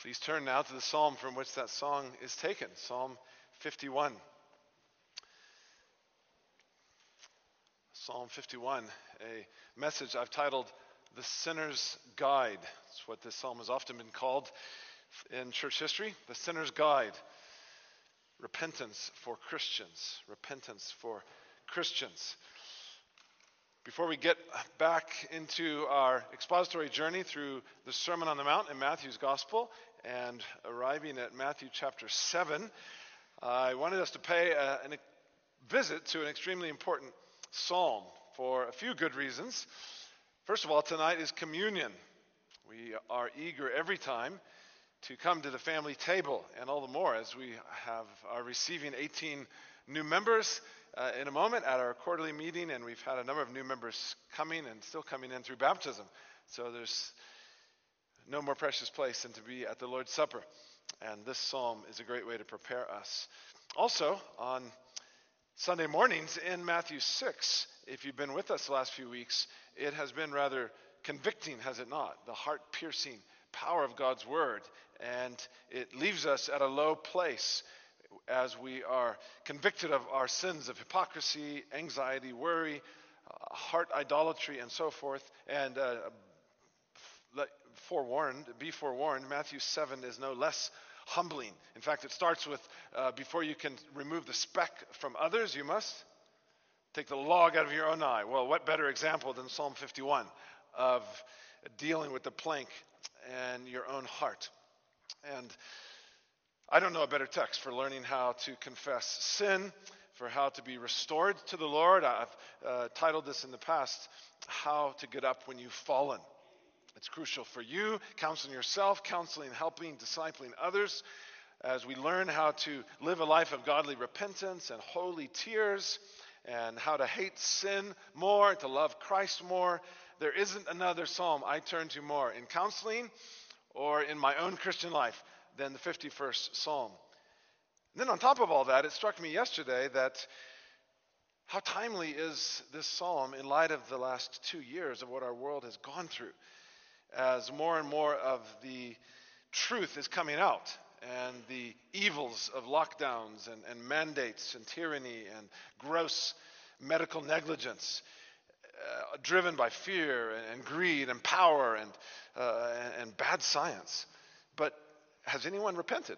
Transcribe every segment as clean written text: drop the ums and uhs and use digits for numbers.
Please turn now to the psalm from which that song is taken, Psalm 51. Psalm 51, a message I've titled The Sinner's Guide. That's what this psalm has often been called in church history, the Sinner's Guide. Repentance for Christians. Repentance for Christians. Before we get back into our expository journey through the Sermon on the Mount in Matthew's Gospel and arriving at Matthew chapter 7, I wanted us to pay a visit to an extremely important psalm for a few good reasons. First of all, tonight is communion. We are eager every time to come to the family table, and all the more as we are receiving 18 new members in a moment at our quarterly meeting, and we've had a number of new members coming and still coming in through baptism. So there's no more precious place than to be at the Lord's Supper, and this psalm is a great way to prepare us. Also, on Sunday mornings in Matthew 6, if you've been with us the last few weeks, it has been rather convicting, has it not? The heart-piercing power of God's Word, and it leaves us at a low place as we are convicted of our sins of hypocrisy, anxiety, worry, heart idolatry, and so forth. And be forewarned, Matthew 7 is no less humbling. In fact, it starts with, before you can remove the speck from others, you must take the log out of your own eye. Well, what better example than Psalm 51 of dealing with the plank and your own heart? And I don't know a better text for learning how to confess sin, for how to be restored to the Lord. I've titled this in the past, How to Get Up When You've Fallen. It's crucial for you, counseling yourself, counseling, helping, discipling others, as we learn how to live a life of godly repentance and holy tears, and how to hate sin more, to love Christ more. There isn't another psalm I turn to more in counseling or in my own Christian life than the 51st Psalm. And then on top of all that, it struck me yesterday that how timely is this psalm in light of the last 2 years of what our world has gone through, as more and more of the truth is coming out, and the evils of lockdowns and mandates and tyranny and gross medical negligence, driven by fear and greed and power and bad science. But has anyone repented?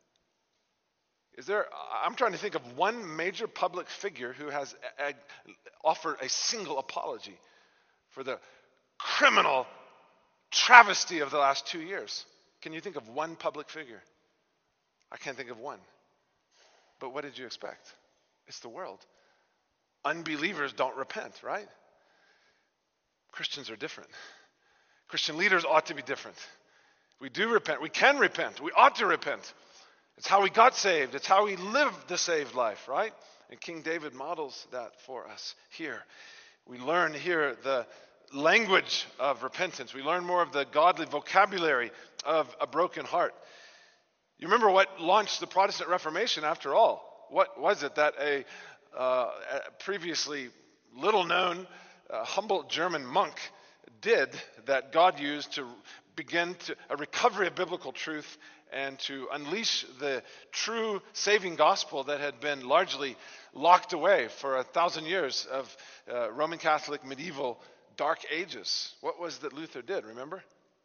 I'm trying to think of one major public figure who has offered a single apology for the criminal travesty of the last 2 years. Can you think of one public figure? I can't think of one. But what did you expect? It's the world. Unbelievers don't repent, right? Christians are different. Christian leaders ought to be different. We do repent. We can repent. We ought to repent. It's how we got saved. It's how we live the saved life, right? And King David models that for us here. We learn here the language of repentance. We learn more of the godly vocabulary of a broken heart. You remember what launched the Protestant Reformation after all? What was it that a previously little-known, humble German monk did that God used to begin a recovery of biblical truth and to unleash the true saving gospel that had been largely locked away for 1,000 years of Roman Catholic medieval dark ages? What was that Luther did, remember?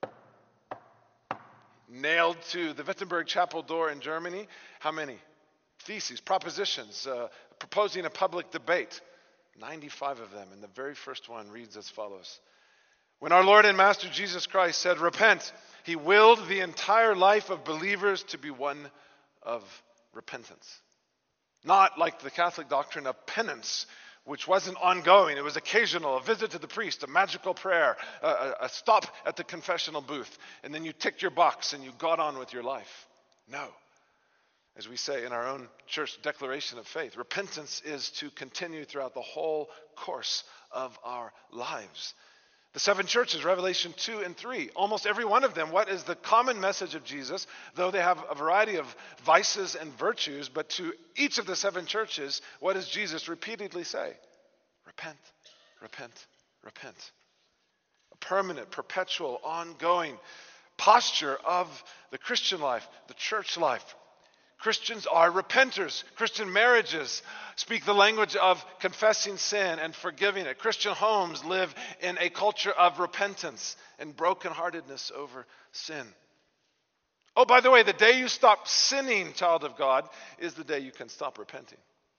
Nailed to the Wittenberg chapel door in Germany. How many? Theses, propositions, proposing a public debate. 95 of them, and the very first one reads as follows. When our Lord and Master Jesus Christ said, "Repent," he willed the entire life of believers to be one of repentance. Not like the Catholic doctrine of penance, which wasn't ongoing. It was occasional, a visit to the priest, a magical prayer, a stop at the confessional booth, and then you ticked your box and you got on with your life. No. As we say in our own church declaration of faith, repentance is to continue throughout the whole course of our lives. The 7 churches, Revelation 2 and 3, almost every one of them, what is the common message of Jesus? Though they have a variety of vices and virtues, but to each of the 7 churches, what does Jesus repeatedly say? Repent, repent, repent. A permanent, perpetual, ongoing posture of the Christian life, the church life. Christians are repenters. Christian marriages speak the language of confessing sin and forgiving it. Christian homes live in a culture of repentance and brokenheartedness over sin. Oh, by the way, the day you stop sinning, child of God, is the day you can stop repenting.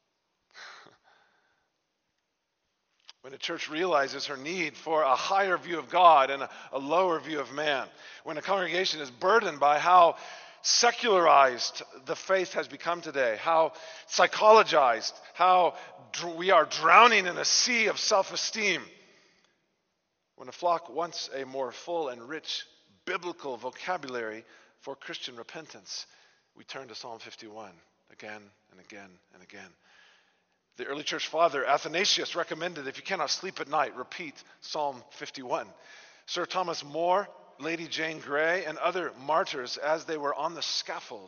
When a church realizes her need for a higher view of God and a lower view of man. When a congregation is burdened by how secularized the faith has become today, how psychologized, how we are drowning in a sea of self-esteem. When a flock wants a more full and rich biblical vocabulary for Christian repentance, we turn to Psalm 51 again and again and again. The early church father Athanasius recommended, if you cannot sleep at night, repeat Psalm 51. Sir Thomas More, Lady Jane Grey, and other martyrs, as they were on the scaffold,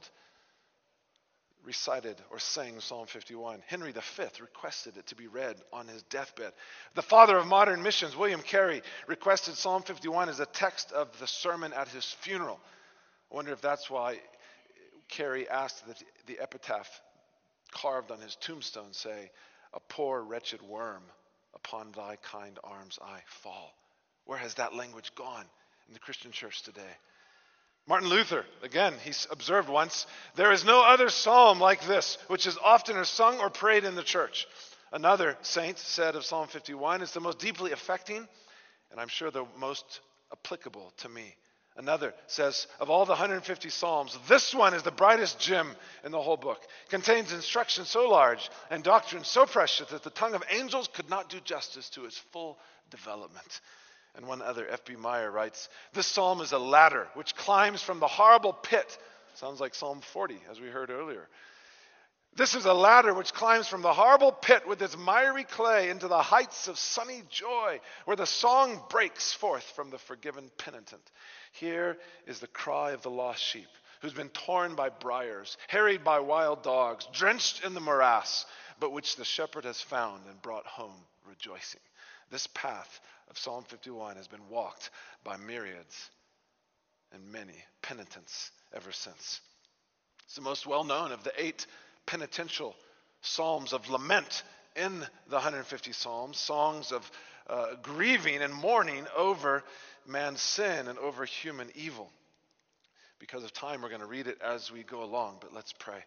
recited or sang Psalm 51. Henry V requested it to be read on his deathbed. The father of modern missions, William Carey, requested Psalm 51 as a text of the sermon at his funeral. I wonder if that's why Carey asked that the epitaph carved on his tombstone say, "A poor wretched worm, upon thy kind arms I fall." Where has that language gone in the Christian church today? Martin Luther, again, he observed once, "There is no other psalm like this, which is oftener sung or prayed in the church." Another saint said of Psalm 51, "It's the most deeply affecting, and I'm sure the most applicable to me." Another says, of all the 150 Psalms, this one is the brightest gem in the whole book. It contains instruction so large and doctrine so precious that the tongue of angels could not do justice to its full development. And one other, F.B. Meyer, writes, "This psalm is a ladder which climbs from the horrible pit." Sounds like Psalm 40, as we heard earlier. "This is a ladder which climbs from the horrible pit with its miry clay into the heights of sunny joy, where the song breaks forth from the forgiven penitent. Here is the cry of the lost sheep, who's been torn by briars, harried by wild dogs, drenched in the morass, but which the shepherd has found and brought home rejoicing." This path of Psalm 51 has been walked by myriads and many penitents ever since. It's the most well-known of the 8 penitential psalms of lament in the 150 Psalms, songs of grieving and mourning over man's sin and over human evil. Because of time, we're going to read it as we go along, but let's pray.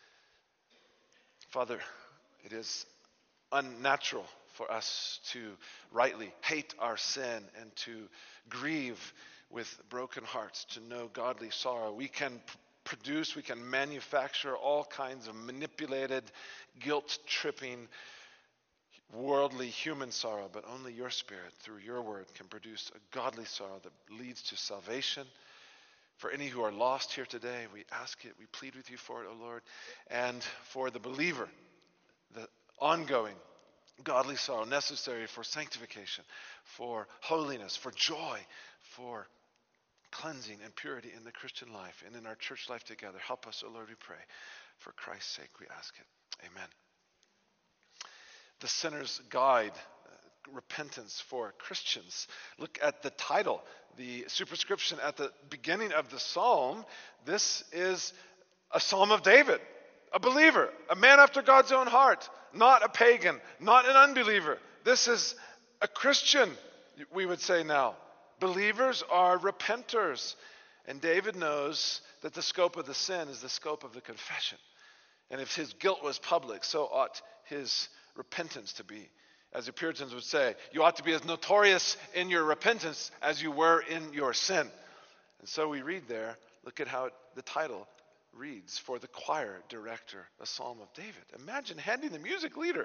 Father, it is unnatural for us to rightly hate our sin and to grieve with broken hearts, to know godly sorrow. We can we can manufacture all kinds of manipulated, guilt-tripping, worldly human sorrow, but only your Spirit, through your word, can produce a godly sorrow that leads to salvation. For any who are lost here today, we ask it, we plead with you for it, O Lord. And for the believer, the ongoing godly sorrow necessary for sanctification, for holiness, for joy, for cleansing and purity in the Christian life and in our church life together. Help us, O Lord, we pray. For Christ's sake, we ask it. Amen. The Sinner's Guide, Repentance for Christians. Look at the title, the superscription at the beginning of the psalm. This is a psalm of David, a believer, a man after God's own heart, not a pagan, not an unbeliever. This is a Christian, we would say now. Believers are repenters. And David knows that the scope of the sin is the scope of the confession. And if his guilt was public, so ought his repentance to be. As the Puritans would say, you ought to be as notorious in your repentance as you were in your sin. And so we read there, look at how the title reads, for the choir director, a psalm of David. Imagine handing the music leader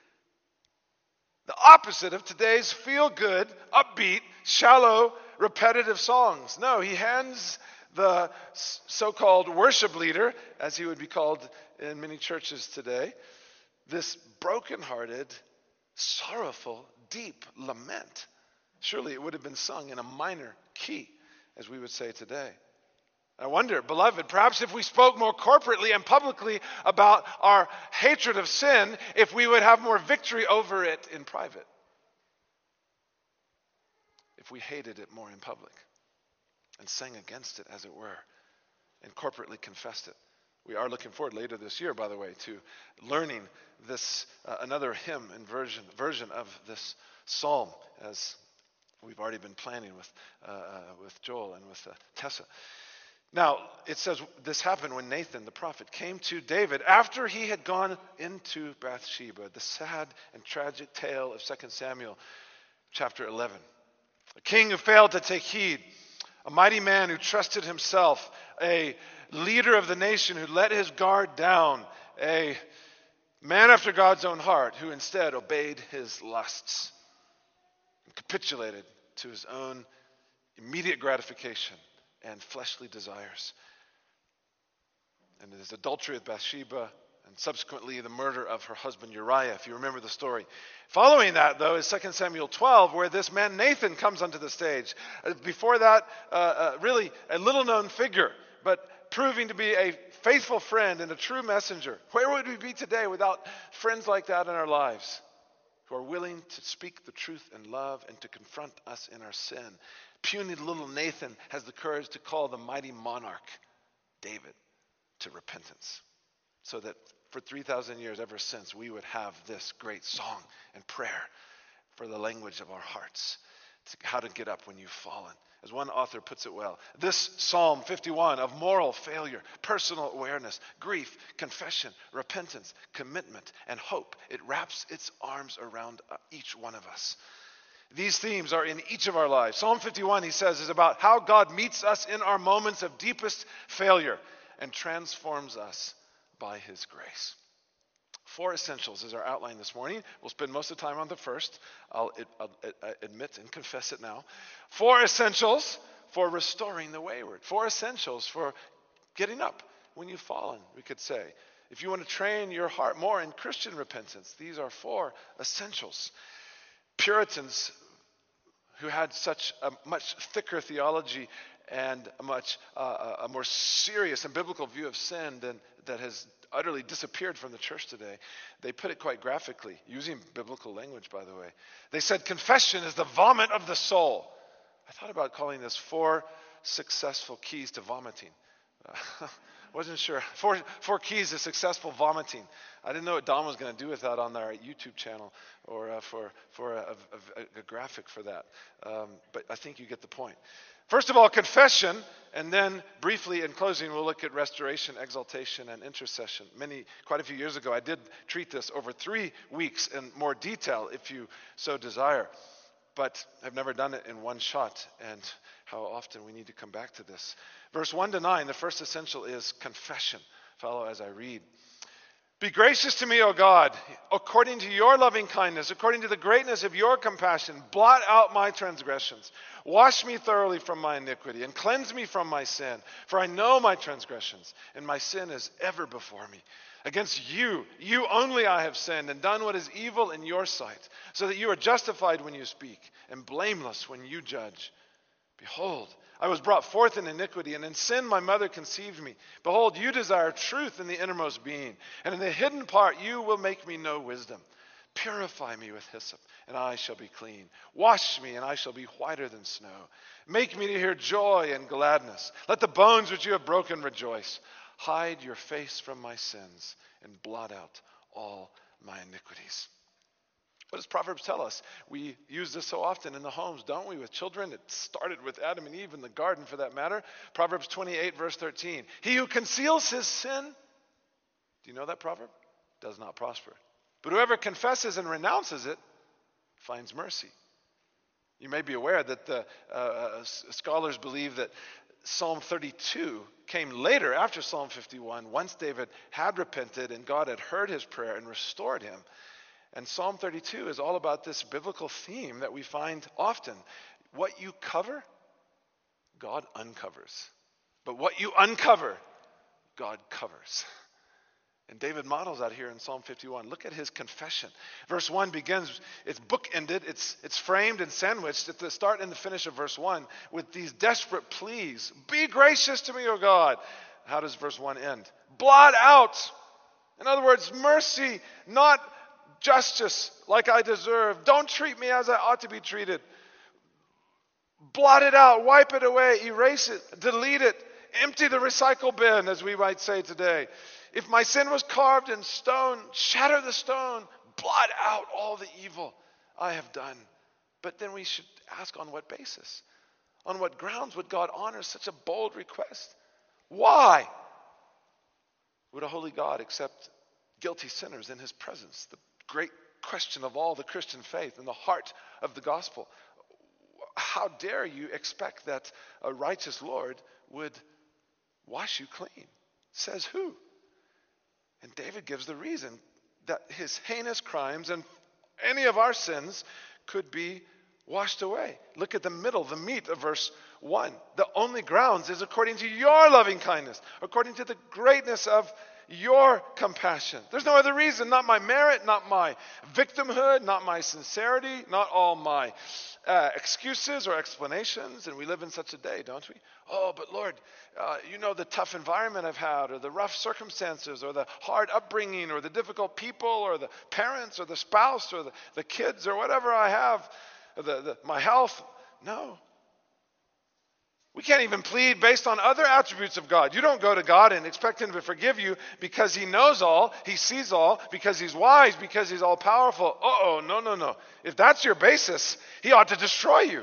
the opposite of today's feel-good, upbeat, shallow, repetitive songs. No, he hands the so-called worship leader, as he would be called in many churches today, this brokenhearted, sorrowful, deep lament. Surely it would have been sung in a minor key, as we would say today. I wonder, beloved, perhaps if we spoke more corporately and publicly about our hatred of sin, if we would have more victory over it in private. If we hated it more in public. and sang against it, as it were, and corporately confessed it. We are looking forward later this year, by the way, to learning this another hymn and version of this psalm, as we've already been planning with Joel and with Tessa. Now, it says this happened when Nathan, the prophet, came to David after he had gone into Bathsheba, the sad and tragic tale of 2 Samuel chapter 11. A king who failed to take heed, a mighty man who trusted himself, a leader of the nation who let his guard down, a man after God's own heart who instead obeyed his lusts and capitulated to his own immediate gratification and fleshly desires. And his adultery with Bathsheba, and subsequently the murder of her husband Uriah, if you remember the story. Following that, though, is 2 Samuel 12, where this man Nathan comes onto the stage. Before that, really a little-known figure, but proving to be a faithful friend and a true messenger. Where would we be today without friends like that in our lives, who are willing to speak the truth in love and to confront us in our sin? Puny little Nathan has the courage to call the mighty monarch, David, to repentance, so that for 3,000 years ever since, we would have this great song and prayer for the language of our hearts, how to get up when you've fallen. As one author puts it well, this Psalm 51 of moral failure, personal awareness, grief, confession, repentance, commitment, and hope, it wraps its arms around each one of us. These themes are in each of our lives. Psalm 51, he says, is about how God meets us in our moments of deepest failure and transforms us by his grace. 4 essentials is our outline this morning. We'll spend most of the time on the first. I'll admit and confess it now. 4 essentials for restoring the wayward. 4 essentials for getting up when you've fallen, we could say. If you want to train your heart more in Christian repentance, these are 4 essentials. Puritans, who had such a much thicker theology and a more serious and biblical view of sin that has utterly disappeared from the church today, they put it quite graphically, using biblical language, by the way. They said, confession is the vomit of the soul. I thought about calling this 4 successful keys to vomiting. Wasn't sure. 4 keys to successful vomiting. I didn't know what Don was going to do with that on our YouTube channel, or for a graphic for that. But I think you get the point. First of all, confession, and then briefly in closing, we'll look at restoration, exaltation, and intercession. Quite a few years ago, I did treat this over 3 weeks in more detail, if you so desire. But I've never done it in one shot, and how often we need to come back to this. Verse 1 to 9, the first essential is confession. Follow as I read. Be gracious to me, O God, according to your loving kindness, according to the greatness of your compassion. Blot out my transgressions. Wash me thoroughly from my iniquity and cleanse me from my sin. For I know my transgressions, and my sin is ever before me. Against you only I have sinned and done what is evil in your sight, so that you are justified when you speak and blameless when you judge. Behold, I was brought forth in iniquity, and in sin my mother conceived me. Behold, you desire truth in the innermost being, and in the hidden part you will make me know wisdom. Purify me with hyssop, and I shall be clean. Wash me, and I shall be whiter than snow. Make me to hear joy and gladness. Let the bones which you have broken rejoice. Hide your face from my sins, and blot out all my iniquities. What does Proverbs tell us? We use this so often in the homes, don't we, with children? It started with Adam and Eve in the garden, for that matter. Proverbs 28, verse 13. He who conceals his sin, do you know that proverb? Does not prosper. But whoever confesses and renounces it finds mercy. You may be aware that the scholars believe that Psalm 32 came later, after Psalm 51, once David had repented and God had heard his prayer and restored him. And Psalm 32 is all about this biblical theme that we find often. What you cover, God uncovers. But what you uncover, God covers. And David models that here in Psalm 51. Look at his confession. Verse 1 begins, it's bookended, it's framed and sandwiched at the start and the finish of verse 1 with these desperate pleas. Be gracious to me, O God. How does verse 1 end? Blot out. In other words, mercy, not justice like I deserve. Don't treat me as I ought to be treated. Blot it out, wipe it away, erase it, delete it, empty the recycle bin, as we might say today. If my sin was carved in stone, shatter the stone, blot out all the evil I have done. But then we should ask, on what basis? On what grounds would God honor such a bold request? Why would a holy God accept guilty sinners in his presence? The great question of all the Christian faith and the heart of the gospel. How dare you expect that a righteous Lord would wash you clean? Says who? And David gives the reason that his heinous crimes and any of our sins could be washed away. Look at the middle, the meat of verse 1. The only grounds is according to your loving kindness, according to the greatness of your compassion. There's no other reason, not my merit, not my victimhood, not my sincerity, not all my excuses or explanations. And we live in such a day, don't we? Oh, but Lord, you know the tough environment I've had, or the rough circumstances, or the hard upbringing, or the difficult people, or the parents, or the spouse, or the kids, or whatever I have, my health. No. We can't even plead based on other attributes of God. You don't go to God and expect him to forgive you because he knows all, he sees all, because he's wise, because he's all powerful. No. If that's your basis, he ought to destroy you.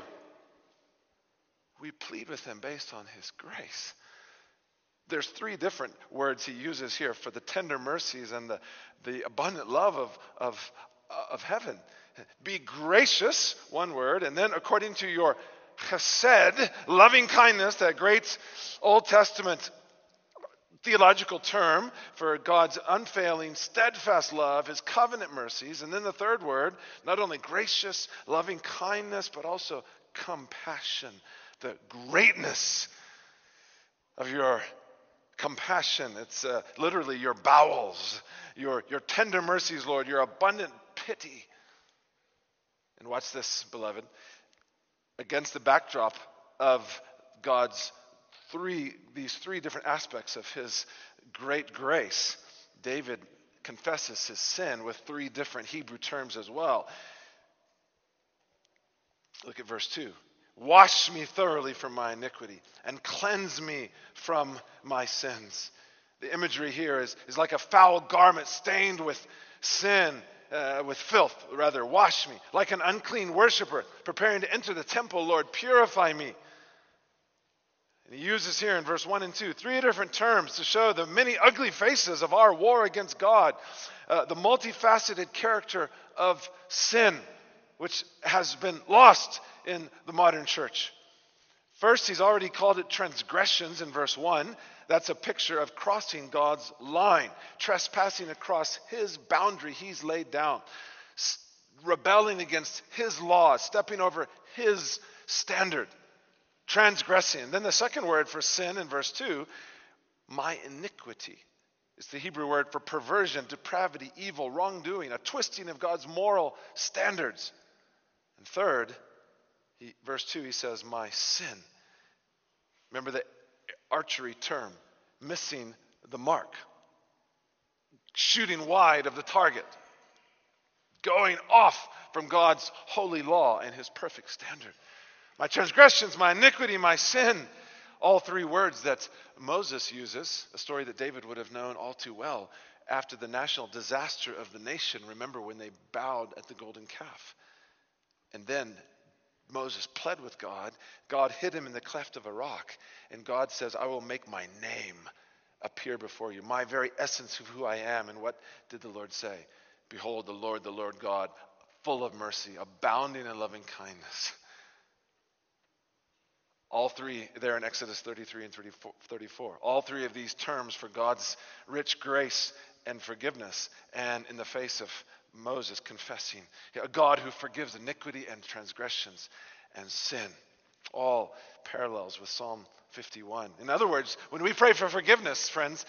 We plead with him based on his grace. There's 3 different words he uses here for the tender mercies and the abundant love of heaven. Be gracious, one word, and then according to your chesed, loving kindness, that great Old Testament theological term for God's unfailing, steadfast love, his covenant mercies. And then the 3rd word, not only gracious, loving kindness, but also compassion, the greatness of your compassion. It's literally your bowels, your tender mercies, Lord, your abundant pity. And watch this, beloved. Against the backdrop of God's these three different aspects of his great grace, David confesses his sin with 3 different Hebrew terms as well. Look at verse 2. Wash me thoroughly from my iniquity and cleanse me from my sins. The imagery here is like a foul garment stained with sin, with filth, rather. Wash me. Like an unclean worshiper preparing to enter the temple, Lord, purify me. And he uses here in verse 1 and 2 3 different terms to show the many ugly faces of our war against God, the multifaceted character of sin, which has been lost in the modern church. First, he's already called it transgressions in verse 1. That's a picture of crossing God's line, trespassing across his boundary he's laid down, rebelling against his law, stepping over his standard, transgressing. And then the second word for sin in verse 2, my iniquity. It's the Hebrew word for perversion, depravity, evil, wrongdoing, a twisting of God's moral standards. And third, verse 2, he says, my sin. Remember the archery term, missing the mark, shooting wide of the target, going off from God's holy law and his perfect standard. My transgressions, my iniquity, my sin. All 3 words that Moses uses, a story that David would have known all too well after the national disaster of the nation. Remember when they bowed at the golden calf. And then Moses pled with God. God hid him in the cleft of a rock. And God says, I will make my name appear before you, my very essence of who I am. And what did the Lord say? Behold, the Lord God, full of mercy, abounding in loving kindness. All 3 there in Exodus 33 and 34. All 3 of these terms for God's rich grace and forgiveness. And in the face of Moses confessing, a God who forgives iniquity and transgressions and sin. All parallels with Psalm 51. In other words, when we pray for forgiveness, friends,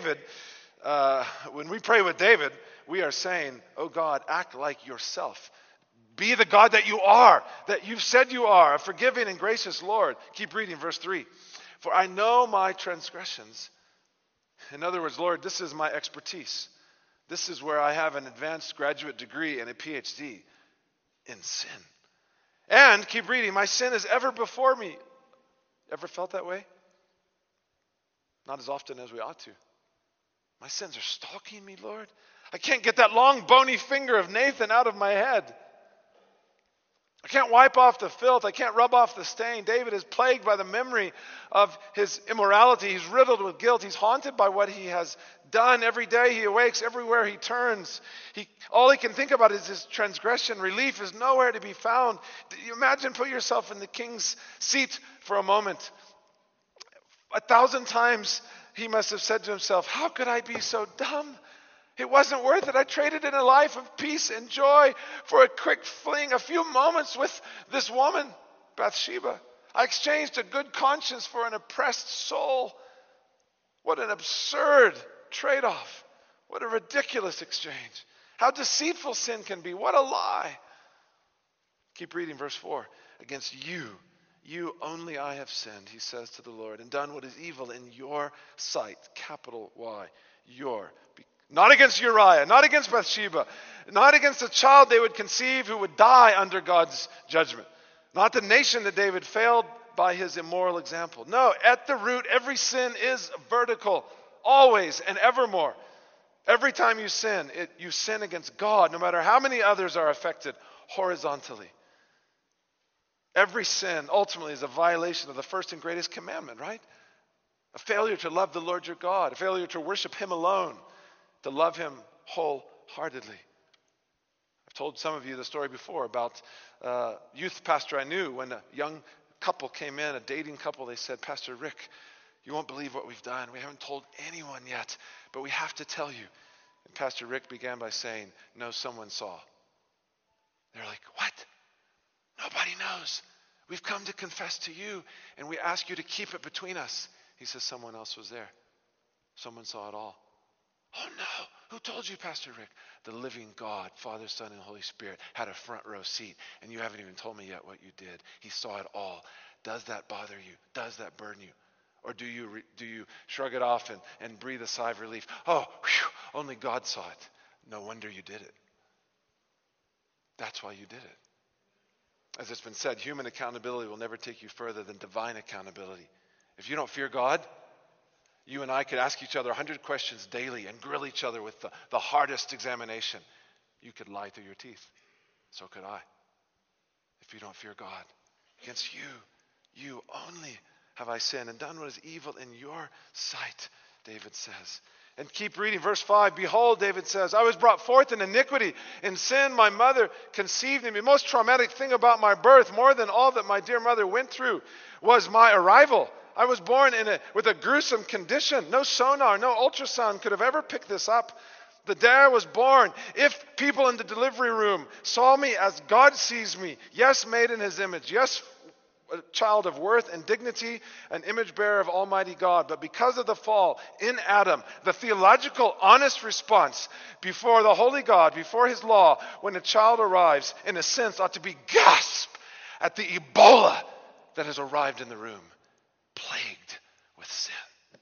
when we pray with David, we are saying, oh God, act like yourself. Be the God that you are, that you've said you are, a forgiving and gracious Lord. Keep reading verse 3. For I know my transgressions. In other words, Lord, this is my expertise. This is where I have an advanced graduate degree and a PhD in sin. And keep reading, my sin is ever before me. Ever felt that way? Not as often as we ought to. My sins are stalking me, Lord. I can't get that long bony finger of Nathan out of my head. I can't wipe off the filth. I can't rub off the stain. David is plagued by the memory of his immorality. He's riddled with guilt. He's haunted by what he has done. Every day he awakes, everywhere he turns. All he can think about is his transgression. Relief is nowhere to be found. You imagine, put yourself in the king's seat for a moment. 1,000 times he must have said to himself, how could I be so dumb? It wasn't worth it. I traded in a life of peace and joy for a quick fling, a few moments with this woman, Bathsheba. I exchanged a good conscience for an oppressed soul. What an absurd trade-off. What a ridiculous exchange. How deceitful sin can be. What a lie. Keep reading verse 4. Against you only I have sinned, he says to the Lord, and done what is evil in your sight. Capital Y. Not against Uriah, not against Bathsheba, not against a child they would conceive who would die under God's judgment. Not the nation that David failed by his immoral example. No, at the root, every sin is vertical, always and evermore. Every time you sin against God, no matter how many others are affected, horizontally. Every sin ultimately is a violation of the first and greatest commandment, right? A failure to love the Lord your God, a failure to worship him alone, to love him wholeheartedly. I've told some of you the story before about a youth pastor I knew. When a young couple came in, a dating couple, they said, Pastor Rick, you won't believe what we've done. We haven't told anyone yet, but we have to tell you. And Pastor Rick began by saying, no, someone saw. They're like, what? Nobody knows. We've come to confess to you, and we ask you to keep it between us. He says, someone else was there. Someone saw it all. Oh no, who told you, Pastor Rick? The living God, Father, Son, and Holy Spirit had a front row seat, and you haven't even told me yet what you did. He saw it all. Does that bother you? Does that burn you? Or do you shrug it off and breathe a sigh of relief? Oh, whew, only God saw it. No wonder you did it. That's why you did it. As it's been said, human accountability will never take you further than divine accountability. If you don't fear God, you and I could ask each other 100 questions daily and grill each other with the hardest examination. You could lie through your teeth. So could I. If you don't fear God. Against you only have I sinned and done what is evil in your sight, David says. And keep reading, verse 5. Behold, David says, I was brought forth in iniquity. In sin, my mother conceived me. The most traumatic thing about my birth, more than all that my dear mother went through, was my arrival. I was born with a gruesome condition. No sonar, no ultrasound could have ever picked this up. The day I was born, if people in the delivery room saw me as God sees me, yes, made in his image, yes, a child of worth and dignity, an image bearer of Almighty God. But because of the fall in Adam, the theological honest response before the Holy God, before his law, when a child arrives, in a sense, ought to be gasp at the Ebola that has arrived in the room, plagued with sin.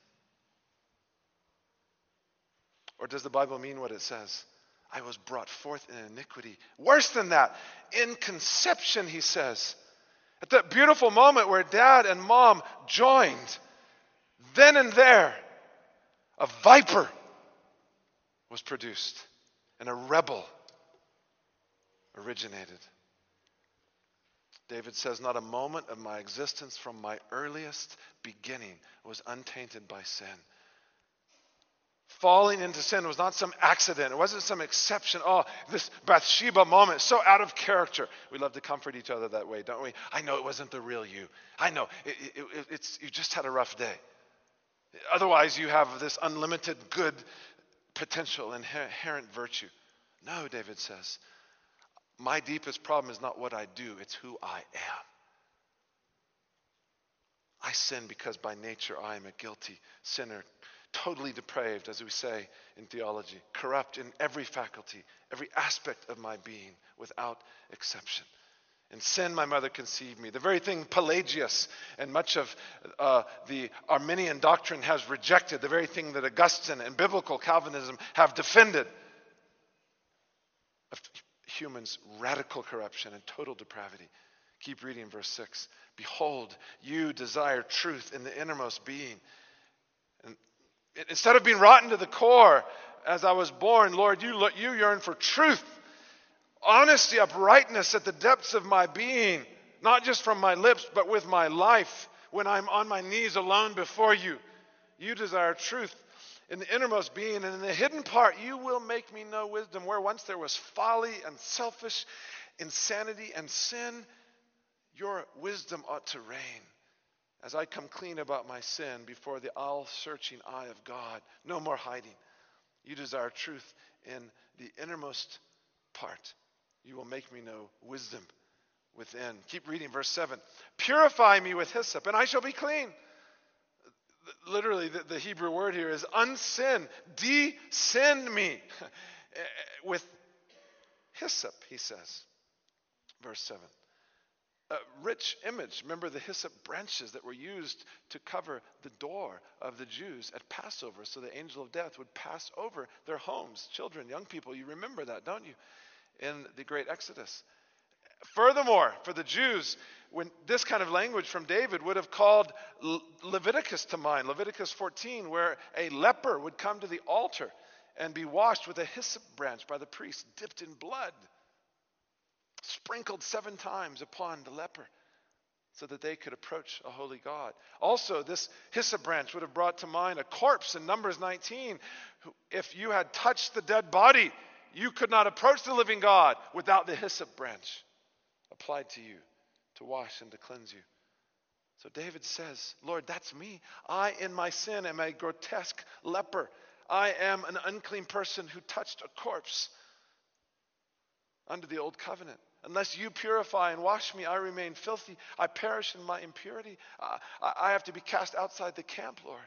Or does the Bible mean what it says? I was brought forth in iniquity. Worse than that, in conception, he says. At that beautiful moment where dad and mom joined, then and there, a viper was produced and a rebel originated. David says, not a moment of my existence from my earliest beginning was untainted by sin. Falling into sin was not some accident. It wasn't some exception. Oh, this Bathsheba moment, so out of character. We love to comfort each other that way, don't we? I know it wasn't the real you. I know you just had a rough day. Otherwise, you have this unlimited good potential, inherent virtue. No, David says, my deepest problem is not what I do, it's who I am. I sin because by nature I am a guilty sinner, totally depraved, as we say in theology, corrupt in every faculty, every aspect of my being, without exception. In sin, my mother conceived me. The very thing Pelagius and much of the Arminian doctrine has rejected, the very thing that Augustine and biblical Calvinism have defended, of humans' radical corruption and total depravity, Keep reading verse 6. Behold, you desire truth in the innermost being. And instead of being rotten to the core as I was born, Lord, you yearn for truth, honesty, uprightness at the depths of my being, not just from my lips, but with my life when I'm on my knees alone before you. You desire truth in the innermost being, and in the hidden part you will make me know wisdom. Where once there was folly and selfish insanity and sin, your wisdom ought to reign. As I come clean about my sin before the all-searching eye of God, no more hiding. You desire truth in the innermost part. You will make me know wisdom within. Keep reading verse 7. Purify me with hyssop, and I shall be clean. Literally, the Hebrew word here is unsin. De-sin me with hyssop, he says. Verse 7. A rich image. Remember the hyssop branches that were used to cover the door of the Jews at Passover so the angel of death would pass over their homes. Children, young people, you remember that, don't you? In the great Exodus. Furthermore, for the Jews, when this kind of language from David would have called Leviticus to mind, Leviticus 14, where a leper would come to the altar and be washed with a hyssop branch by the priest, dipped in blood, sprinkled 7 times upon the leper so that they could approach a holy God. Also, this hyssop branch would have brought to mind a corpse in Numbers 19. If you had touched the dead body, you could not approach the living God without the hyssop branch applied to you to wash and to cleanse you. So David says, Lord, that's me. I, in my sin, am a grotesque leper. I am an unclean person who touched a corpse under the old covenant. Unless you purify and wash me, I remain filthy. I perish in my impurity. I have to be cast outside the camp, Lord.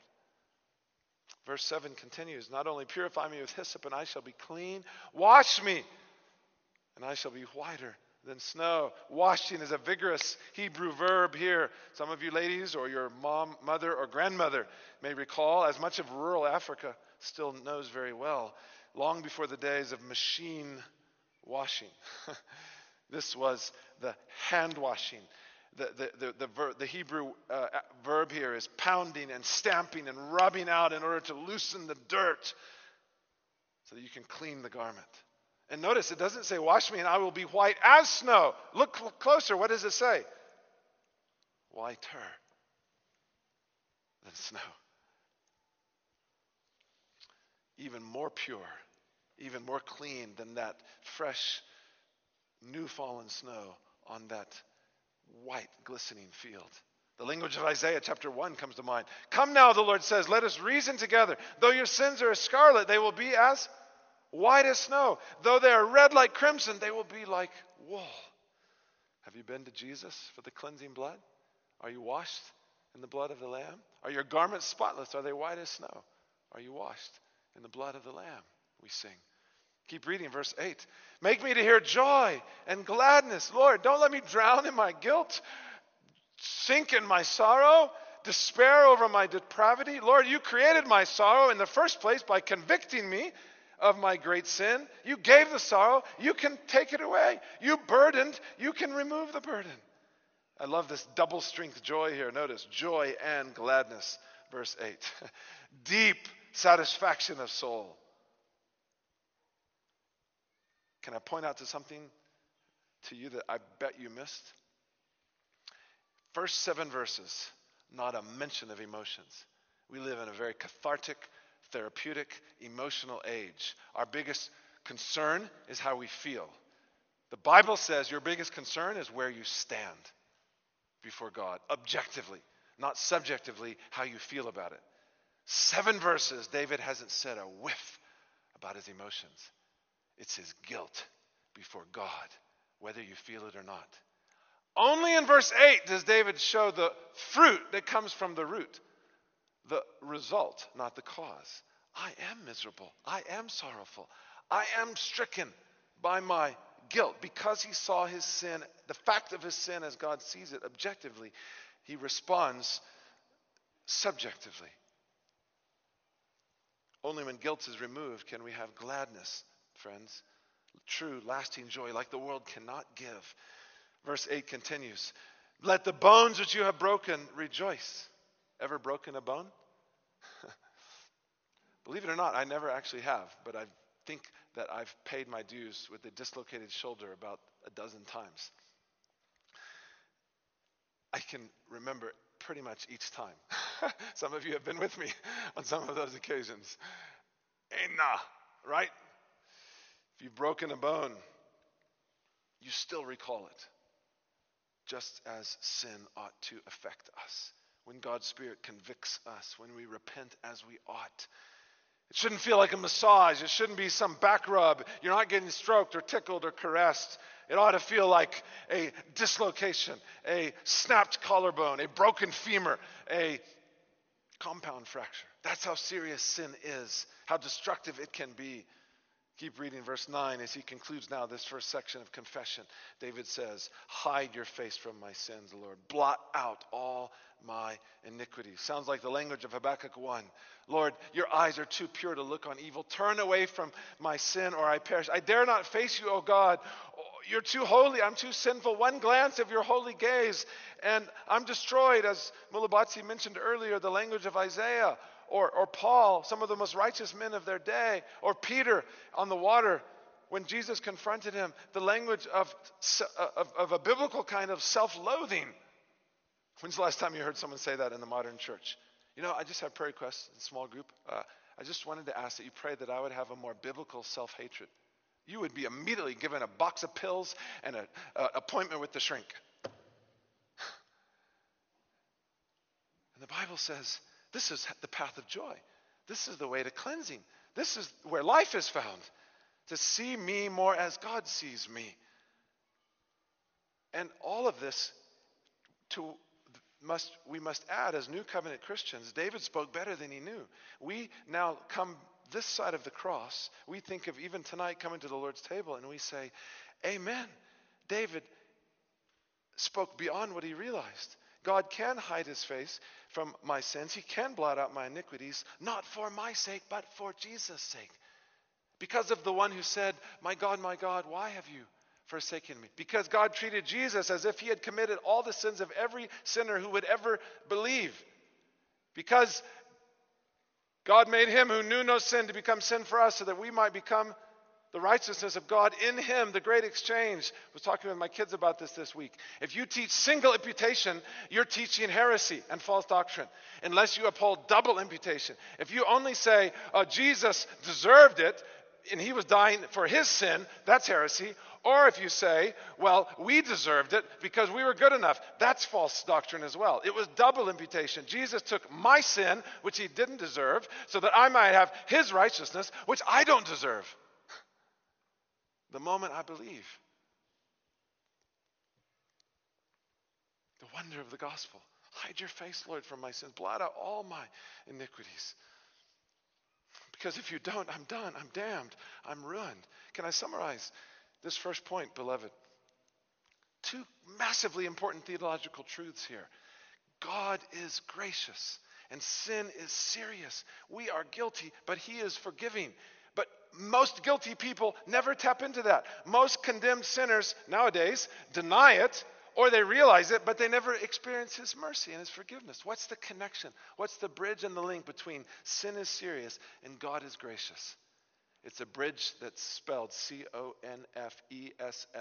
Verse 7 continues, not only purify me with hyssop and I shall be clean, wash me and I shall be whiter than snow. Washing is a vigorous Hebrew verb here. Some of you ladies or your mom, mother, or grandmother may recall, as much of rural Africa still knows very well, long before the days of machine washing. This was the hand washing. The Hebrew verb here is pounding and stamping and rubbing out in order to loosen the dirt so that you can clean the garment. And notice, it doesn't say, wash me and I will be white as snow. Look closer. What does it say? Whiter than snow. Even more pure, even more clean than that fresh, new fallen snow on that white, glistening field. The language of Isaiah chapter 1 comes to mind. Come now, the Lord says, let us reason together. Though your sins are as scarlet, they will be as white as snow. Though they are red like crimson, they will be like wool. Have you been to Jesus for the cleansing blood? Are you washed in the blood of the Lamb? Are your garments spotless? Are they white as snow? Are you washed in the blood of the Lamb? We sing. Keep reading verse 8. Make me to hear joy and gladness. Lord, don't let me drown in my guilt, sink in my sorrow, despair over my depravity. Lord, you created my sorrow in the first place by convicting me of my great sin. You gave the sorrow. You can take it away. You burdened. You can remove the burden. I love this double strength joy here. Notice, joy and gladness. Verse 8. Deep satisfaction of soul. Can I point out to something to you that I bet you missed? First 7 verses, not a mention of emotions. We live in a very cathartic, therapeutic, emotional age. Our biggest concern is how we feel. The Bible says your biggest concern is where you stand before God, objectively, not subjectively, how you feel about it. 7 verses, David hasn't said a whiff about his emotions. It's his guilt before God, whether you feel it or not. Only in verse 8 does David show the fruit that comes from the root, the result, not the cause. I am miserable. I am sorrowful. I am stricken by my guilt. Because he saw his sin, the fact of his sin as God sees it objectively, he responds subjectively. Only when guilt is removed can we have gladness, friends. True, lasting joy like the world cannot give. Verse 8 continues. Let the bones which you have broken rejoice. Ever broken a bone? Believe it or not, I never actually have, but I think that I've paid my dues with a dislocated shoulder about a dozen times. I can remember pretty much each time. Some of you have been with me on some of those occasions. Right? If you've broken a bone, you still recall it. Just as sin ought to affect us. When God's Spirit convicts us, when we repent as we ought. It shouldn't feel like a massage. It shouldn't be some back rub. You're not getting stroked or tickled or caressed. It ought to feel like a dislocation, a snapped collarbone, a broken femur, a compound fracture. That's how serious sin is, how destructive it can be. Keep reading verse 9 as he concludes now this first section of confession. David says, hide your face from my sins, Lord. Blot out all my iniquities. Sounds like the language of Habakkuk 1. Lord, your eyes are too pure to look on evil. Turn away from my sin or I perish. I dare not face you, O God. You're too holy. I'm too sinful. One glance of your holy gaze and I'm destroyed. As Mulabatsi mentioned earlier, the language of Isaiah. Or Paul, some of the most righteous men of their day, or Peter on the water when Jesus confronted him, the language of a biblical kind of self-loathing. When's the last time you heard someone say that in the modern church? I just have prayer requests in a small group. I just wanted to ask that you pray that I would have a more biblical self-hatred. You would be immediately given a box of pills and an appointment with the shrink. And the Bible says, this is the path of joy. This is the way to cleansing. This is where life is found. To see me more as God sees me. And all of this we must add as New Covenant Christians. David spoke better than he knew. We now come this side of the cross. We think of even tonight coming to the Lord's table and we say, amen. David spoke beyond what he realized. God can hide his face from my sins. He can blot out my iniquities, not for my sake, but for Jesus' sake. Because of the one who said, my God, why have you forsaken me? Because God treated Jesus as if he had committed all the sins of every sinner who would ever believe. Because God made him who knew no sin to become sin for us so that we might become the righteousness of God in him, the great exchange. I was talking with my kids about this week. If you teach single imputation, you're teaching heresy and false doctrine, unless you uphold double imputation. If you only say, Jesus deserved it, and he was dying for his sin, that's heresy. Or if you say, well, we deserved it because we were good enough, that's false doctrine as well. It was double imputation. Jesus took my sin, which he didn't deserve, so that I might have his righteousness, which I don't deserve. The moment I believe. The wonder of the gospel. Hide your face, Lord, from my sins. Blot out all my iniquities. Because if you don't, I'm done. I'm damned. I'm ruined. Can I summarize this first point, beloved? Two massively important theological truths here. God is gracious and sin is serious. We are guilty, but he is forgiving. But most guilty people never tap into that. Most condemned sinners nowadays deny it or they realize it, but they never experience his mercy and his forgiveness. What's the connection? What's the bridge and the link between sin is serious and God is gracious? It's a bridge that's spelled Confession.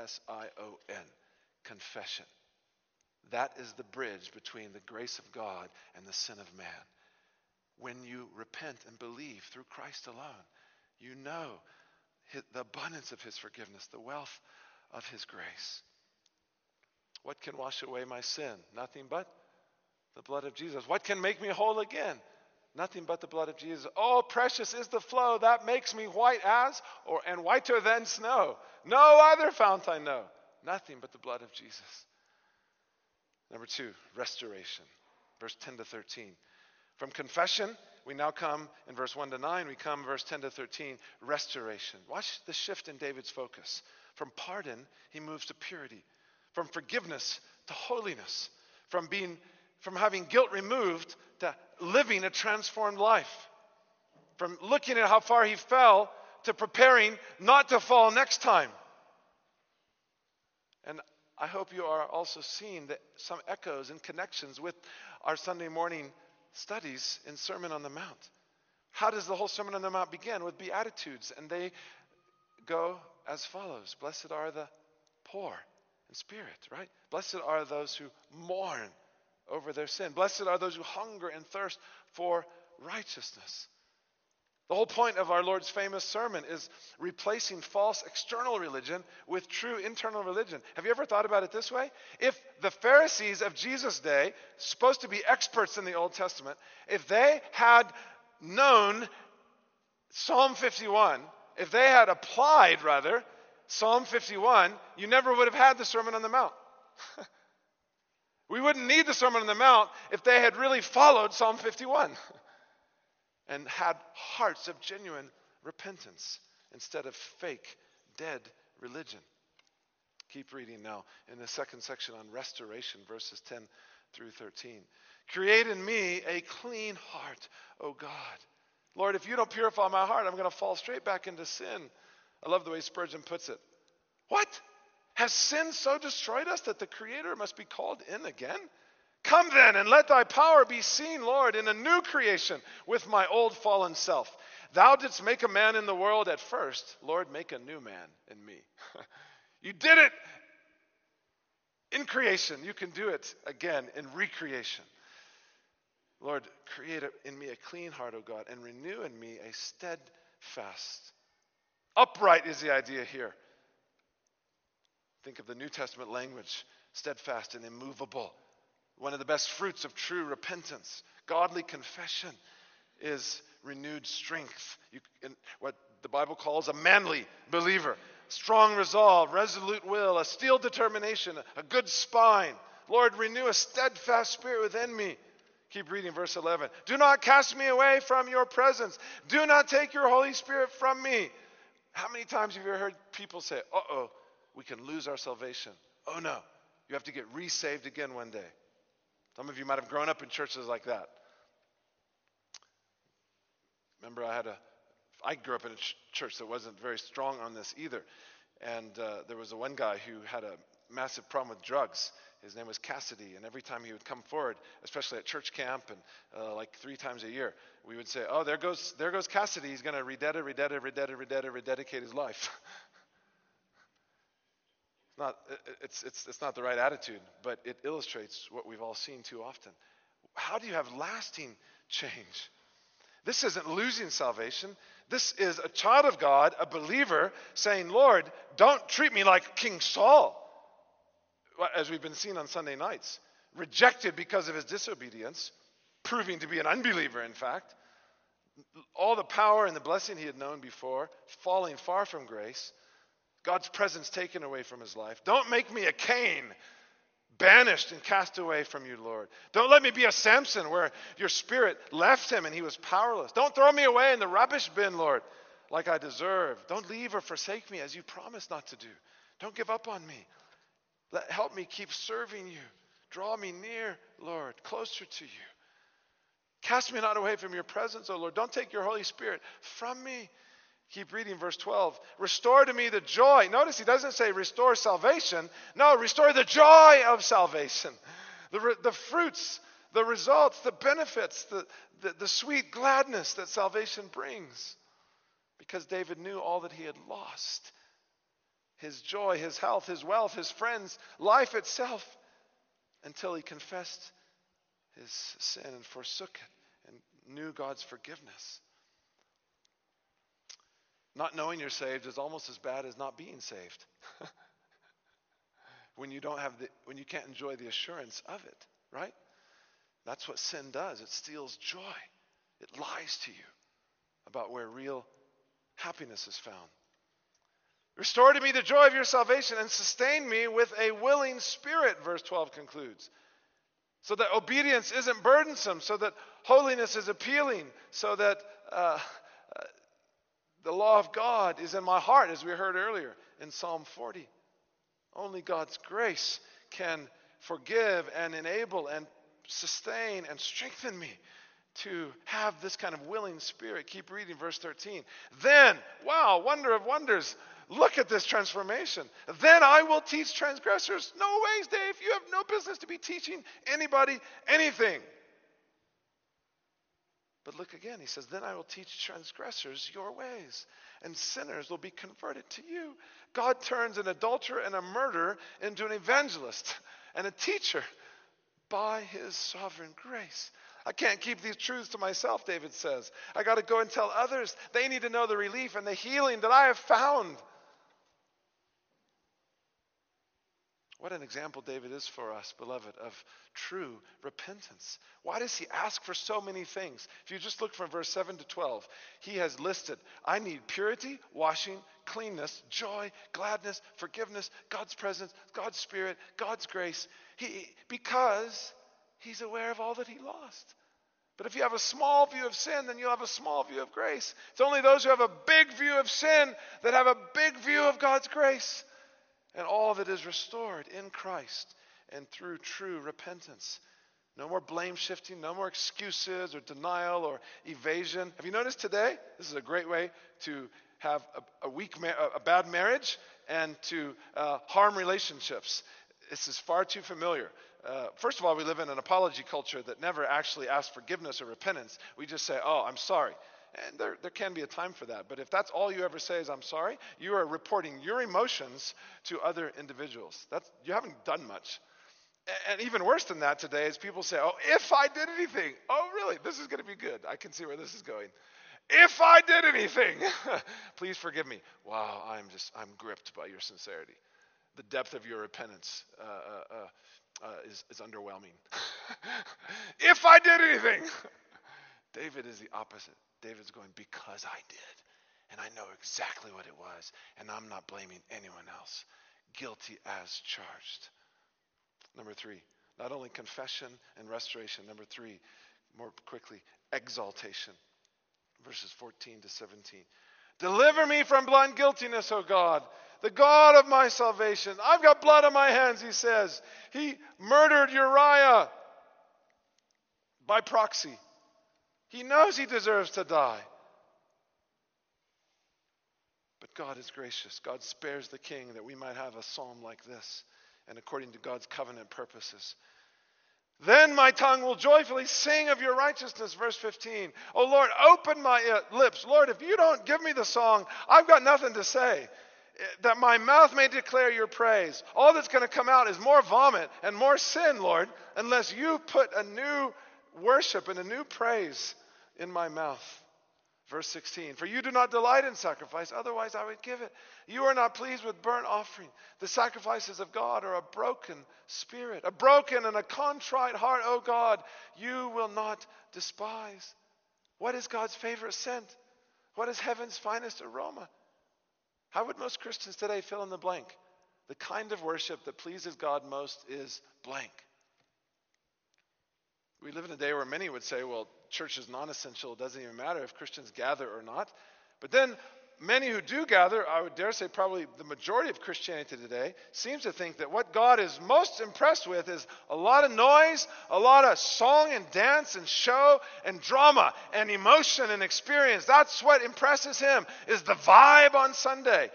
Confession. That is the bridge between the grace of God and the sin of man. When you repent and believe through Christ alone, you know the abundance of his forgiveness, the wealth of his grace. What can wash away my sin? Nothing but the blood of Jesus. What can make me whole again? Nothing but the blood of Jesus. Oh, precious is the flow that makes me white as, and whiter than snow. No other fount I know. Nothing but the blood of Jesus. Number 2, restoration. Verse 10 to 13. From confession, we now come in verse 1 to 9. We come verse 10 to 13, restoration. Watch the shift in David's focus. From pardon, he moves to purity. From forgiveness to holiness. From having guilt removed to living a transformed life. From looking at how far he fell to preparing not to fall next time. And I hope you are also seeing some echoes and connections with our Sunday morning studies in Sermon on the Mount. How does the whole Sermon on the Mount begin? With Beatitudes, and they go as follows. Blessed are the poor in spirit, right? Blessed are those who mourn over their sin. Blessed are those who hunger and thirst for righteousness. The whole point of our Lord's famous sermon is replacing false external religion with true internal religion. Have you ever thought about it this way? If the Pharisees of Jesus' day, supposed to be experts in the Old Testament, if they had known Psalm 51, if they had applied, Psalm 51, you never would have had the Sermon on the Mount. We wouldn't need the Sermon on the Mount if they had really followed Psalm 51 and had hearts of genuine repentance instead of fake, dead religion. Keep reading now in the second section on restoration, verses 10 through 13. Create in me a clean heart, O God. Lord, if you don't purify my heart, I'm going to fall straight back into sin. I love the way Spurgeon puts it. What? Has sin so destroyed us that the Creator must be called in again? Come then, and let thy power be seen, Lord, in a new creation with my old fallen self. Thou didst make a man in the world at first. Lord, make a new man in me. You did it in creation. You can do it again in recreation. Lord, create in me a clean heart, O God, and renew in me a steadfast. Upright is the idea here. Think of the New Testament language, steadfast and immovable. One of the best fruits of true repentance, godly confession, is renewed strength. What the Bible calls a manly believer. Strong resolve, resolute will, a steel determination, a good spine. Lord, renew a steadfast spirit within me. Keep reading verse 11. Do not cast me away from your presence. Do not take your Holy Spirit from me. How many times have you ever heard people say, we can lose our salvation? Oh no, you have to get re-saved again one day. Some of you might have grown up in churches like that. Remember, I grew up in a church that wasn't very strong on this either. And there was one guy who had a massive problem with drugs. His name was Cassidy. And every time he would come forward, especially at church camp and like 3 times a year, we would say, there goes Cassidy. He's going to rededicate his life. It's not the right attitude, but it illustrates what we've all seen too often. How do you have lasting change? This isn't losing salvation. This is a child of God, a believer, saying, Lord, don't treat me like King Saul, as we've been seeing on Sunday nights. Rejected because of his disobedience, proving to be an unbeliever, in fact. All the power and the blessing he had known before, falling far from grace. God's presence taken away from his life. Don't make me a Cain, banished and cast away from you, Lord. Don't let me be a Samson where your spirit left him and he was powerless. Don't throw me away in the rubbish bin, Lord, like I deserve. Don't leave or forsake me as you promised not to do. Don't give up on me. Help me keep serving you. Draw me near, Lord, closer to you. Cast me not away from your presence, O Lord. Don't take your Holy Spirit from me. Keep reading verse 12. Restore to me the joy. Notice he doesn't say restore salvation. No, restore the joy of salvation. The fruits, the results, the benefits, the sweet gladness that salvation brings. Because David knew all that he had lost. His joy, his health, his wealth, his friends, life itself. Until he confessed his sin and forsook it and knew God's forgiveness. Not knowing you're saved is almost as bad as not being saved. when you can't enjoy the assurance of it, right? That's what sin does. It steals joy. It lies to you about where real happiness is found. Restore to me the joy of your salvation and sustain me with a willing spirit, verse 12 concludes. So that obedience isn't burdensome, so that holiness is appealing, so that the law of God is in my heart, as we heard earlier in Psalm 40. Only God's grace can forgive and enable and sustain and strengthen me to have this kind of willing spirit. Keep reading verse 13. Then, wow, wonder of wonders, look at this transformation. Then I will teach transgressors. No ways, Dave. You have no business to be teaching anybody anything. But look again, he says, then I will teach transgressors your ways, and sinners will be converted to you. God turns an adulterer and a murderer into an evangelist and a teacher by his sovereign grace. I can't keep these truths to myself, David says. I got to go and tell others. They need to know the relief and the healing that I have found. What an example David is for us, beloved, of true repentance. Why does he ask for so many things? If you just look from verse 7 to 12, he has listed, I need purity, washing, cleanness, joy, gladness, forgiveness, God's presence, God's spirit, God's grace. Because he's aware of all that he lost. But if you have a small view of sin, then you'll have a small view of grace. It's only those who have a big view of sin that have a big view of God's grace. And all that is restored in Christ and through true repentance. No more blame shifting, no more excuses or denial or evasion. Have you noticed today? This is a great way to have a bad marriage and to harm relationships. This is far too familiar. First of all, we live in an apology culture that never actually asks forgiveness or repentance. We just say, oh, I'm sorry. And there can be a time for that. But if that's all you ever say is, I'm sorry, you are reporting your emotions to other individuals. You haven't done much. And even worse than that today is people say, oh, if I did anything. Oh, really? This is going to be good. I can see where this is going. If I did anything, please forgive me. Wow, I'm gripped by your sincerity. The depth of your repentance is underwhelming. If I did anything. David is the opposite. David's going, because I did. And I know exactly what it was. And I'm not blaming anyone else. Guilty as charged. Number 3, not only confession and restoration. Number 3, more quickly, exaltation. Verses 14 to 17. Deliver me from blind guiltiness, O God, the God of my salvation. I've got blood on my hands, he says. He murdered Uriah by proxy. He knows he deserves to die. But God is gracious. God spares the king that we might have a psalm like this, and according to God's covenant purposes. Then my tongue will joyfully sing of your righteousness. Verse 15. Oh Lord, open my lips. Lord, if you don't give me the song, I've got nothing to say. That my mouth may declare your praise. All that's going to come out is more vomit and more sin, Lord, unless you put a new worship and a new praise in my mouth. Verse 16, for you do not delight in sacrifice, otherwise I would give it. You are not pleased with burnt offering. The sacrifices of God are a broken spirit, a broken and a contrite heart, O God, you will not despise. What is God's favorite scent? What is heaven's finest aroma? How would most Christians today fill in the blank? The kind of worship that pleases God most is blank. We live in a day where many would say, well, church is non-essential. It doesn't even matter if Christians gather or not. But then many who do gather, I would dare say probably the majority of Christianity today, seems to think that what God is most impressed with is a lot of noise, a lot of song and dance and show and drama and emotion and experience. That's what impresses him, is the vibe on Sunday.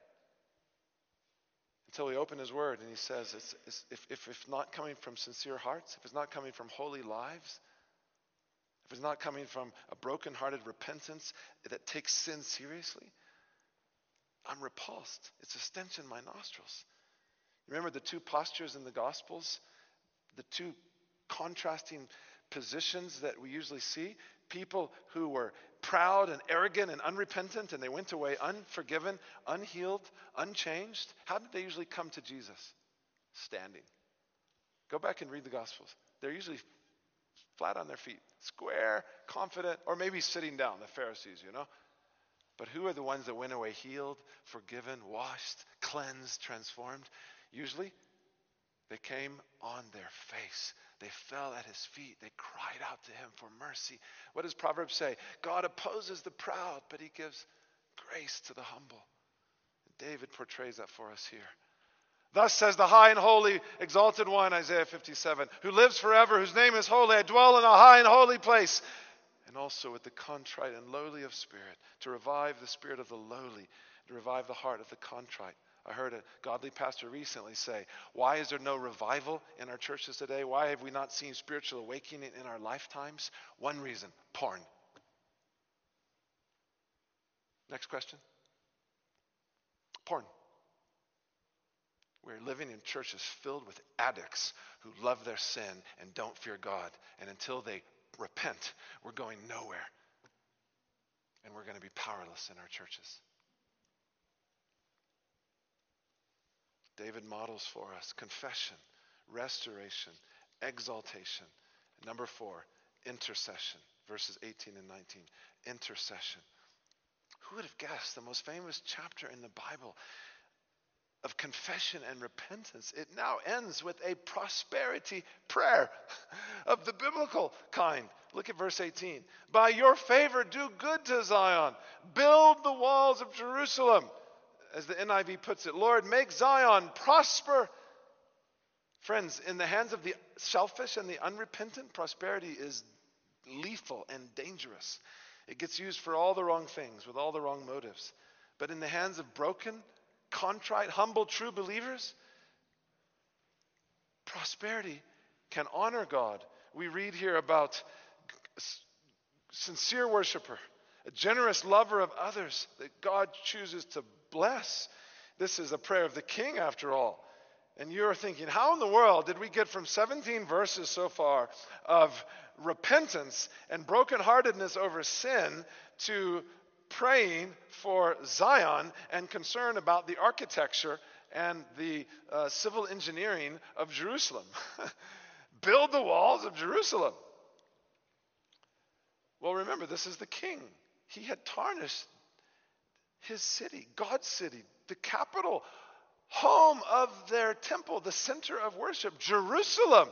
Until we open his word and he says, if not coming from sincere hearts, if it's not coming from holy lives, if it's not coming from a broken-hearted repentance that takes sin seriously, I'm repulsed. It's a stench in my nostrils. Remember the two postures in the Gospels? The two contrasting positions that we usually see? People who were proud and arrogant and unrepentant, and they went away unforgiven, unhealed, unchanged. How did they usually come to Jesus? Standing. Go back and read the Gospels. They're usually flat on their feet, square, confident, or maybe sitting down, the Pharisees, you know. But who are the ones that went away healed, forgiven, washed, cleansed, transformed? Usually, they came on their face. They fell at his feet. They cried out to him for mercy. What does Proverbs say? God opposes the proud, but he gives grace to the humble. David portrays that for us here. Thus says the high and holy, exalted one, Isaiah 57, who lives forever, whose name is holy. I dwell in a high and holy place. and also with the contrite and lowly of spirit, to revive the spirit of the lowly, to revive the heart of the contrite. I heard a godly pastor recently say, why is there no revival in our churches today? Why have we not seen spiritual awakening in our lifetimes? One reason, porn. Next question. Porn. We're living in churches filled with addicts who love their sin and don't fear God. And until they repent, we're going nowhere. And we're going to be powerless in our churches. David models for us confession, restoration, exaltation. Number 4, intercession. Verses 18 and 19. Intercession. Who would have guessed the most famous chapter in the Bible of confession and repentance? It now ends with a prosperity prayer of the biblical kind. Look at verse 18. By your favor, do good to Zion. Build the walls of Jerusalem. As the NIV puts it, Lord, make Zion prosper. Friends, in the hands of the selfish and the unrepentant, prosperity is lethal and dangerous. It gets used for all the wrong things, with all the wrong motives. But in the hands of broken, contrite, humble, true believers, prosperity can honor God. We read here about a sincere worshiper, a generous lover of others that God chooses to bless. This is a prayer of the king, after all. And you're thinking, how in the world did we get from 17 verses so far of repentance and brokenheartedness over sin to praying for Zion and concern about the architecture and the civil engineering of Jerusalem? Build the walls of Jerusalem. Well, remember, this is the king. He had tarnished his city, God's city, the capital, home of their temple, the center of worship, Jerusalem.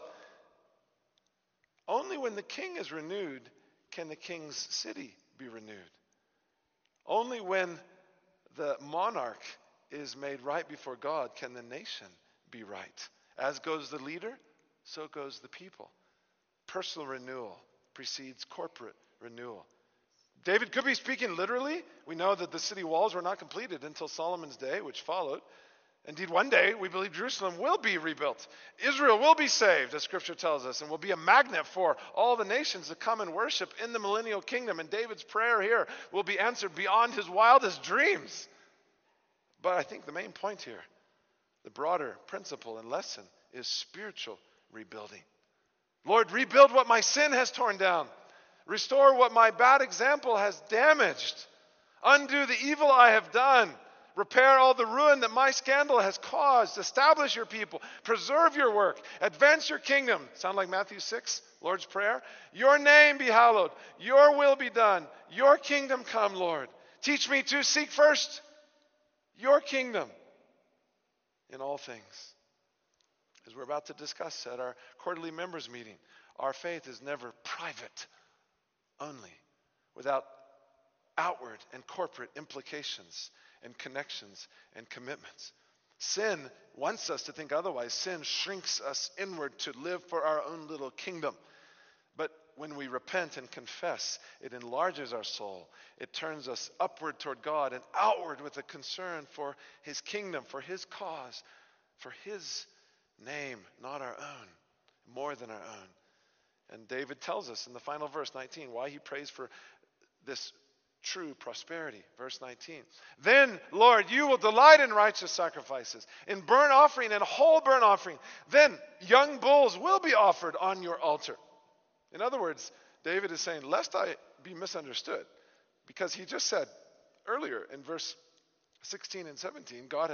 Only when the king is renewed can the king's city be renewed. Only when the monarch is made right before God can the nation be right. As goes the leader, so goes the people. Personal renewal precedes corporate renewal. David could be speaking literally. We know that the city walls were not completed until Solomon's day, which followed. Indeed, one day, we believe Jerusalem will be rebuilt. Israel will be saved, as Scripture tells us, and will be a magnet for all the nations to come and worship in the millennial kingdom. And David's prayer here will be answered beyond his wildest dreams. But I think the main point here, the broader principle and lesson, is spiritual rebuilding. Lord, rebuild what my sin has torn down. Restore what my bad example has damaged. Undo the evil I have done. Repair all the ruin that my scandal has caused. Establish your people. Preserve your work. Advance your kingdom. Sound like Matthew 6, Lord's Prayer? Your name be hallowed. Your will be done. Your kingdom come, Lord. Teach me to seek first your kingdom in all things. As we're about to discuss at our quarterly members meeting, our faith is never private only, without outward and corporate implications and connections and commitments. Sin wants us to think otherwise. Sin shrinks us inward to live for our own little kingdom. But when we repent and confess, it enlarges our soul. It turns us upward toward God and outward with a concern for his kingdom, for his cause, for his name, not our own, more than our own. And David tells us in the final verse, 19, why he prays for this true prosperity. Verse 19. Then, Lord, you will delight in righteous sacrifices, in burnt offering and whole burnt offering. Then young bulls will be offered on your altar. In other words, David is saying, lest I be misunderstood, because he just said earlier in verse 16 and 17, God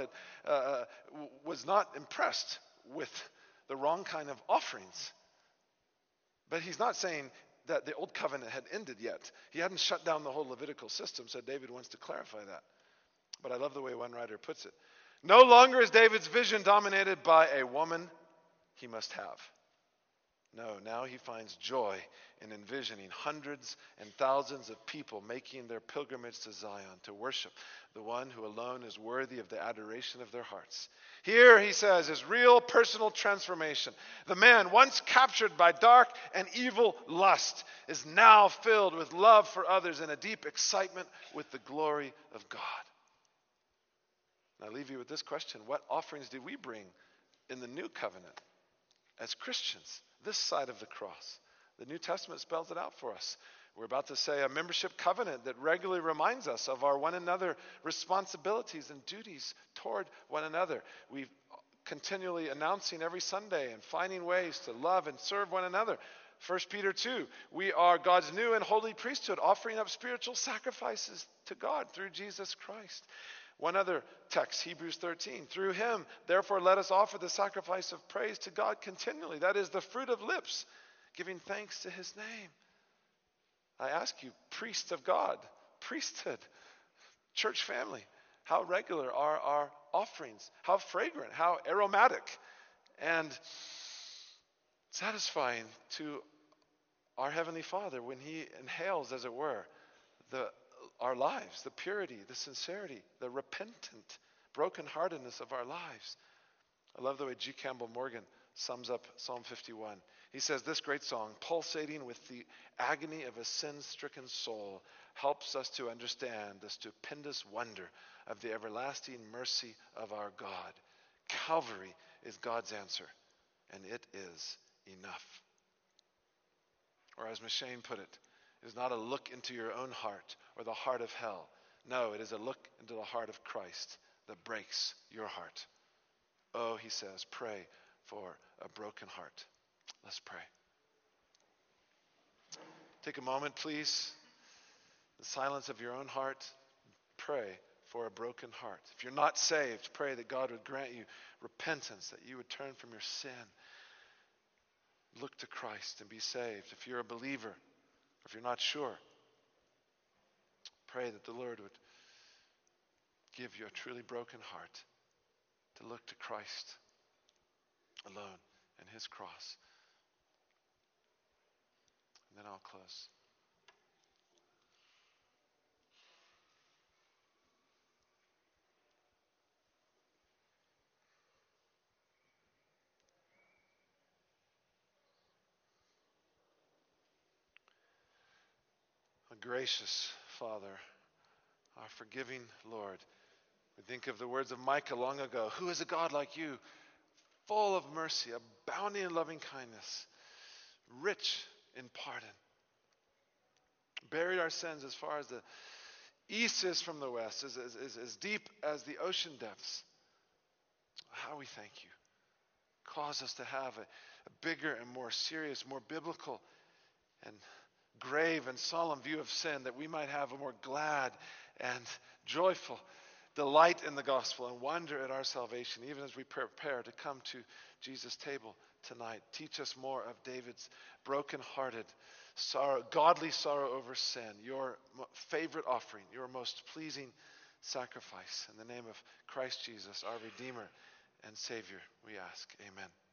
was not impressed with the wrong kind of offerings. But he's not saying that the old covenant had ended yet. He hadn't shut down the whole Levitical system, so David wants to clarify that. But I love the way one writer puts it. No longer is David's vision dominated by a woman he must have. No, now he finds joy in envisioning hundreds and thousands of people making their pilgrimage to Zion to worship the one who alone is worthy of the adoration of their hearts. Here, he says, is real personal transformation. The man, once captured by dark and evil lust, is now filled with love for others and a deep excitement with the glory of God. And I leave you with this question. What offerings do we bring in the new covenant as Christians, this side of the cross? The New Testament spells it out for us. We're about to say a membership covenant that regularly reminds us of our one another responsibilities and duties toward one another. We continually announcing every Sunday and finding ways to love and serve one another. 1 Peter 2, we are God's new and holy priesthood, offering up spiritual sacrifices to God through Jesus Christ. One other text, Hebrews 13, through him, therefore let us offer the sacrifice of praise to God continually. That is the fruit of lips, giving thanks to his name. I ask you, priests of God, priesthood, church family, how regular are our offerings? How fragrant, how aromatic and satisfying to our Heavenly Father when he inhales, as it were, our lives, the purity, the sincerity, the repentant brokenheartedness of our lives. I love the way G. Campbell Morgan sums up Psalm 51. He says, this great song, pulsating with the agony of a sin-stricken soul, helps us to understand the stupendous wonder of the everlasting mercy of our God. Calvary is God's answer, and it is enough. Or as McCheyne put it, it is not a look into your own heart or the heart of hell. No, it is a look into the heart of Christ that breaks your heart. Oh, he says, pray for a broken heart. Let's pray. Take a moment, please. The silence of your own heart. Pray for a broken heart. If you're not saved, pray that God would grant you repentance, that you would turn from your sin. Look to Christ and be saved. If you're a believer, or if you're not sure, pray that the Lord would give you a truly broken heart to look to Christ alone and his cross. And then I'll close. A gracious Father, our forgiving Lord, we think of the words of Micah long ago. Who is a God like you, full of mercy, abounding in loving kindness, rich in pardon? Buried our sins as far as the east is from the west, as deep as the ocean depths. How we thank you. Cause us to have a bigger and more serious, more biblical and grave and solemn view of sin, that we might have a more glad and joyful delight in the gospel and wonder at our salvation, even as we prepare to come to Jesus' table tonight. Teach us more of David's broken-hearted sorrow, godly sorrow over sin, your favorite offering, your most pleasing sacrifice. In the name of Christ Jesus, our Redeemer and Savior, we ask. Amen.